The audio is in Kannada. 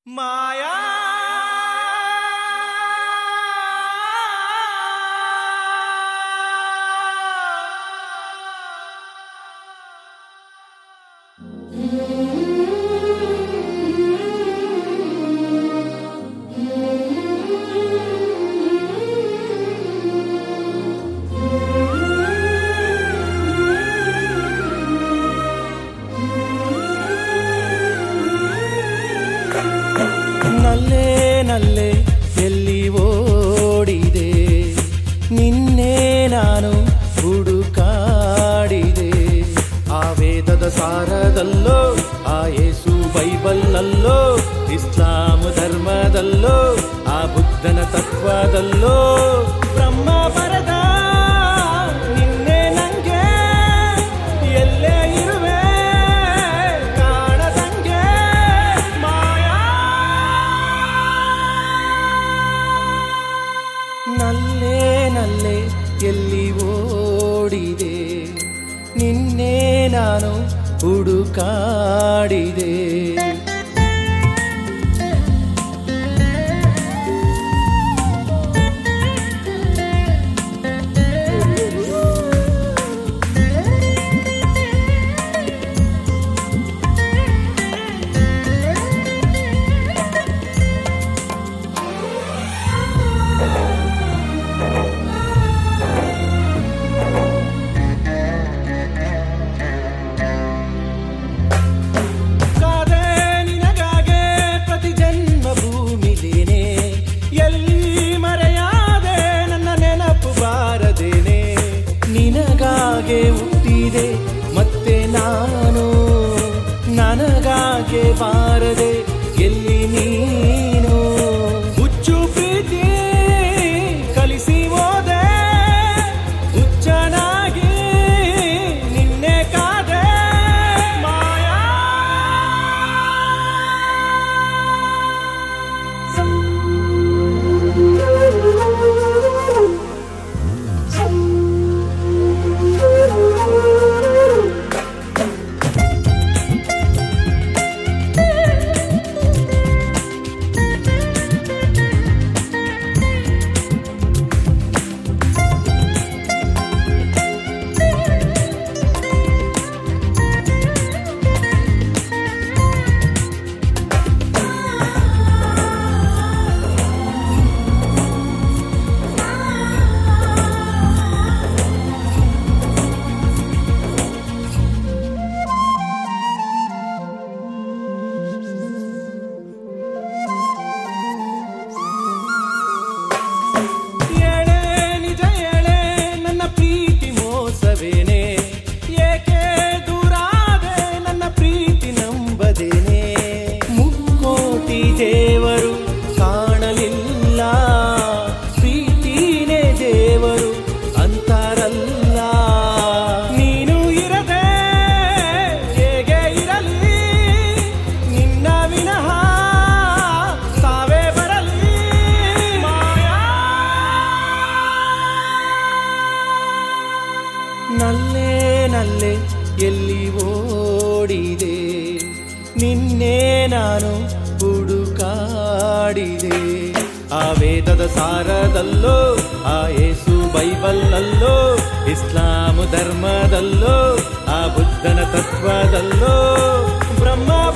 ಮಾಯಾ ನಲ್ಲೆ ನಲ್ಲೆ ಎಲ್ಲಿ ಓಡಿದೆ ನಿನ್ನೆ ನಾನು ಹುಡುಕಾಡಿದೆ. ಆ ವೇದದ ಸಾರದಲ್ಲೋ, ಆ ಯೇಸು ಬೈಬಲ್ಲಲ್ಲೋ, ಇಸ್ಲಾಂ ಧರ್ಮದಲ್ಲೋ, ಆ ಬುದ್ಧನ ತತ್ವದಲ್ಲೋ ಬ್ರಹ್ಮ ಬರದ ನಿನ್ನೆ ನಂಗೆ ಎಲ್ಲೇ ಇರುವೆ ಕಾಣದಂಗೆ ಮಾಯಾ. ನಲ್ಲೆ ನಲ್ಲೆ ಎಲ್ಲಿ ಓಡಿದೆ ನಿನ್ನೆ ನಾನು ಹುಡುಕಾಡಿದೆ. ನಿನಗಾಗೆ ಹುಟ್ಟಿದೆ ಮತ್ತೆ ನಾನು, ನನಗಾಗೆ ಬಾರದೆ ಎಲ್ಲಿ ನೀನು. ಹುಚ್ಚು ಪ್ರೀತಿ ಕಲಿಸಿ ಹೋದೆ, ಹುಚ್ಚನಾಗಿ ನಿನ್ನೆ ಕಾದೆ ಮಾಯಾ. ಏಕೆ ದೂರಾದೆ ನನ್ನ ಪ್ರೀತಿ ನಂಬದೇನೆ. ಮುಕ್ಕೋಟಿ ದೇವರು ಕಾಣಲಿಲ್ಲ, ಪ್ರೀತಿನೇ ದೇವರು ಅಂತಾರಲ್ಲ. ನೀನು ಇರದೆ ಹೇಗೆ ಇರಲಿ, ನಿನ್ನ ವಿನಃ ಸಾವೇ ಬರಲಿ ಮಾಯಾ. ನಲ್ಲೆ ನಲ್ಲೆ ಎಲ್ಲಿ ಓಡಿದೆ ನಿನ್ನೆ ನಾನು ಹುಡುಕಾಡಿದೆ. ಆ ವೇದದ ಸಾರದಲ್ಲೋ, ಆ ಯೇಸು ಬೈಬಲ್ಲಲ್ಲೋ, ಇಸ್ಲಾಂ ಧರ್ಮದಲ್ಲೋ, ಆ ಬುದ್ಧನ ತತ್ವದಲ್ಲೋ ಬ್ರಹ್ಮ